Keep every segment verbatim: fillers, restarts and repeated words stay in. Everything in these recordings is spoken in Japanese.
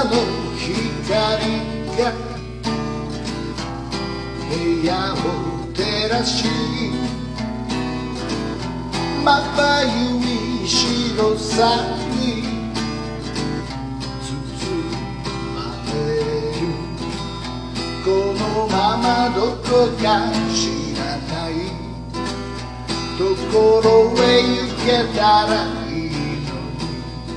の光が部屋を照らしまばゆい白さに包まれるこのままどこか知らないところへ行けたらいいのに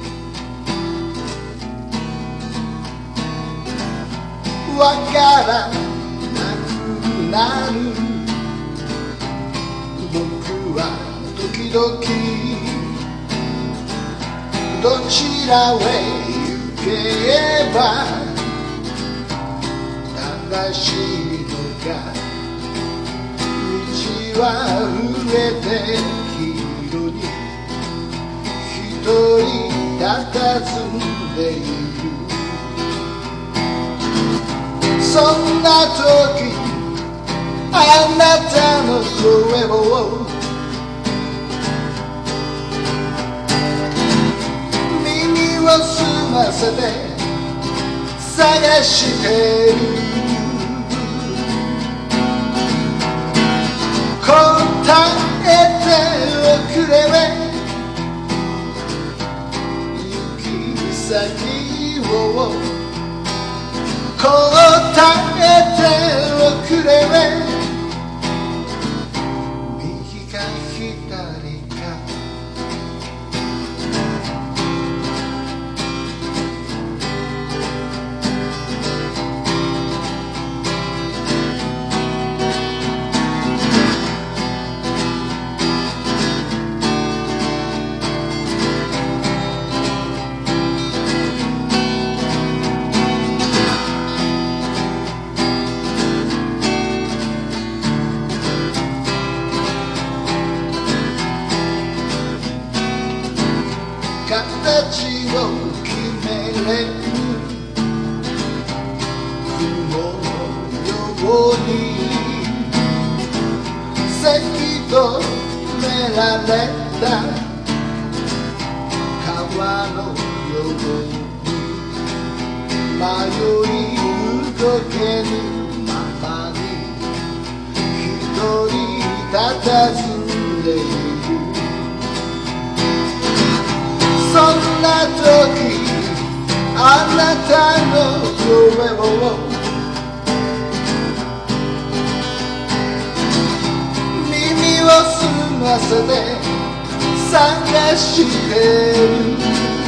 わからなくなる僕は時々どちらへ行けば正しいのか道は増えて黄色に一人佇んでいるそんな時あなたの声を耳を澄ませて探してる答えておくれ行き先を答えておくれ右か左か形を決めれる雲のようにせき止められた川のように迷い動けぬままに一人佇んでいるそんな時あなたの声を耳を澄ませて探してる